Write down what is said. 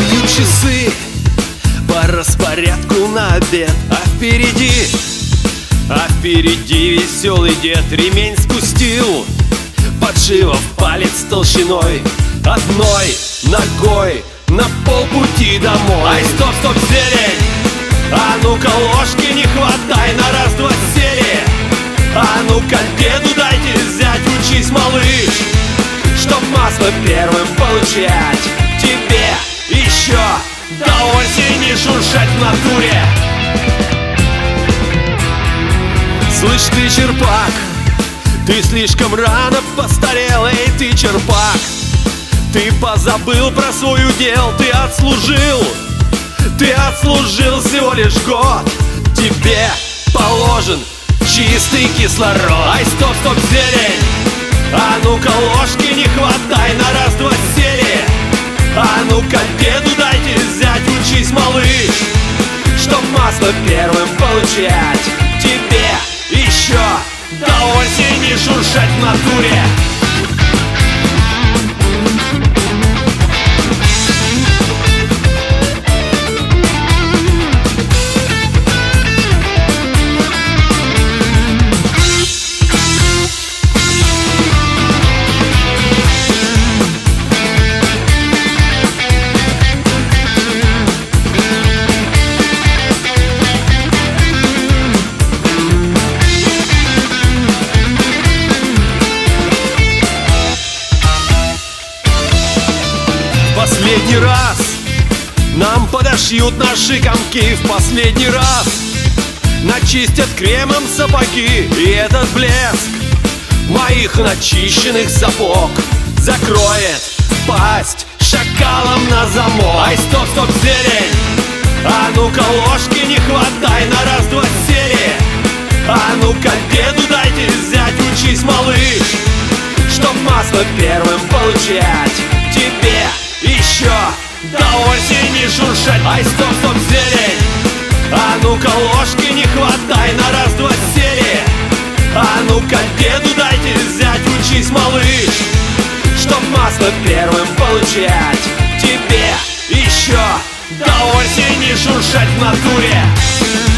Тикают часы по распорядку на обед, а впереди веселый дед ремень спустил, подживав палец толщиной одной ногой на полпути домой. Ай, стоп, стоп, зелень! А ну-ка ложки не хватай, на раз-два сели. А ну-ка деду дайте взять, учись, малыш, чтоб масло первым получать. Тебе еще до осени шуршать в натуре. Слышь ты, черпак, ты слишком рано постарел, эй ты, черпак. Ты позабыл про свой удел, ты отслужил всего лишь год. Тебе положен чистый кислород. Ай, стоп, стоп, зелень! А ну-ка ложки не хватай, на раз-два сели. А ну-ка деду дайте взять, учись, малыш, чтоб масло первым получать. Тебе еще до осени шуршать в натуре. Последний раз нам подошьют наши комки, в последний раз начистят кремом сапоги. И этот блеск моих начищенных сапог закроет пасть шакалом на замок. Ай, стоп, стоп, зелень! А ну-ка ложки не хватай, на раз-два сели. А ну-ка деду дайте взять, учись, малыш, чтоб масло первым получать. Тебе еще до осени шуршать. Ай, стоп, стоп, зелень! А ну-ка ложки не хватай, на раз-два сели. А ну-ка деду дайте взять, учись, малыш, чтоб масло первым получать. Тебе еще до осени шуршать в натуре.